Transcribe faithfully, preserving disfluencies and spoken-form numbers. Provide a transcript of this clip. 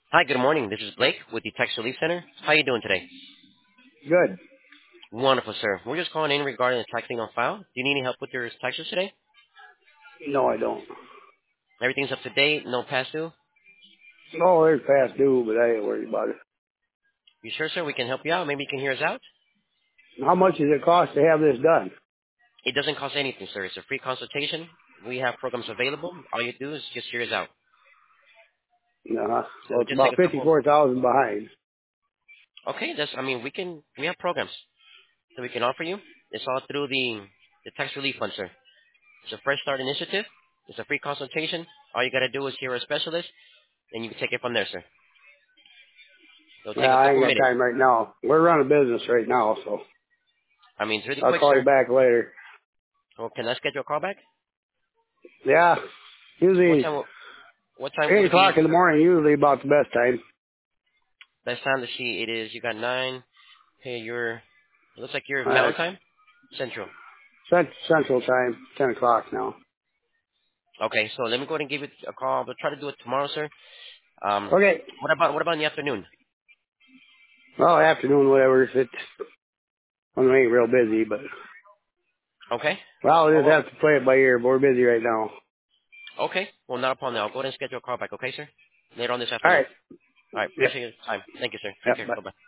Hi, good morning. This is Blake with the Tax Relief Center. How are you doing today? Good. Wonderful, sir. We're just calling in regarding the taxing on file. Do you need any help with your taxes today? No, I don't. Everything's up to date, no past due? No, there's past due, but I ain't worried about it. You sure, sir? We can help you out. Maybe you can hear us out. How much does it cost to have this done? It doesn't cost anything, sir. It's a free consultation. We have programs available. All you do is just hear us out. Uh, So well, we it's just take about a couple. fifty-four thousand behind. Okay, that's. I mean, we can. We have programs that we can offer you. It's all through the the tax relief fund, sir. It's a fresh start initiative. It's a free consultation. All you got to do is hear a specialist, and you can take it from there, sir. It'll Yeah, take a I ain't couple got minutes. time right now. We're running a business right now, so I mean, it's really I'll quick, call you sir. back later. Well, can I schedule a call back? Yeah, What usually time? What time would eight it be? o'clock in the morning, usually about the best time. Best time to see it is you got nine. Hey, you're. It looks like you're Uh, Mountain Time, Central. cent- Central time, ten o'clock now. Okay, so let me go ahead and give it a call. We'll try to do it tomorrow, sir. Um, Okay. what about what about in the afternoon? Well, afternoon, whatever. If it's when we ain't real busy, but Okay. well, we'll just Oh, have to play it by ear. But we're busy right now. okay. Well, not a problem. I'll go ahead and schedule a call back. Okay, sir. Later on this All afternoon. right. All right. Yep. Appreciate your time. Thank you, sir. Take Yep. care. Bye. Bye bye.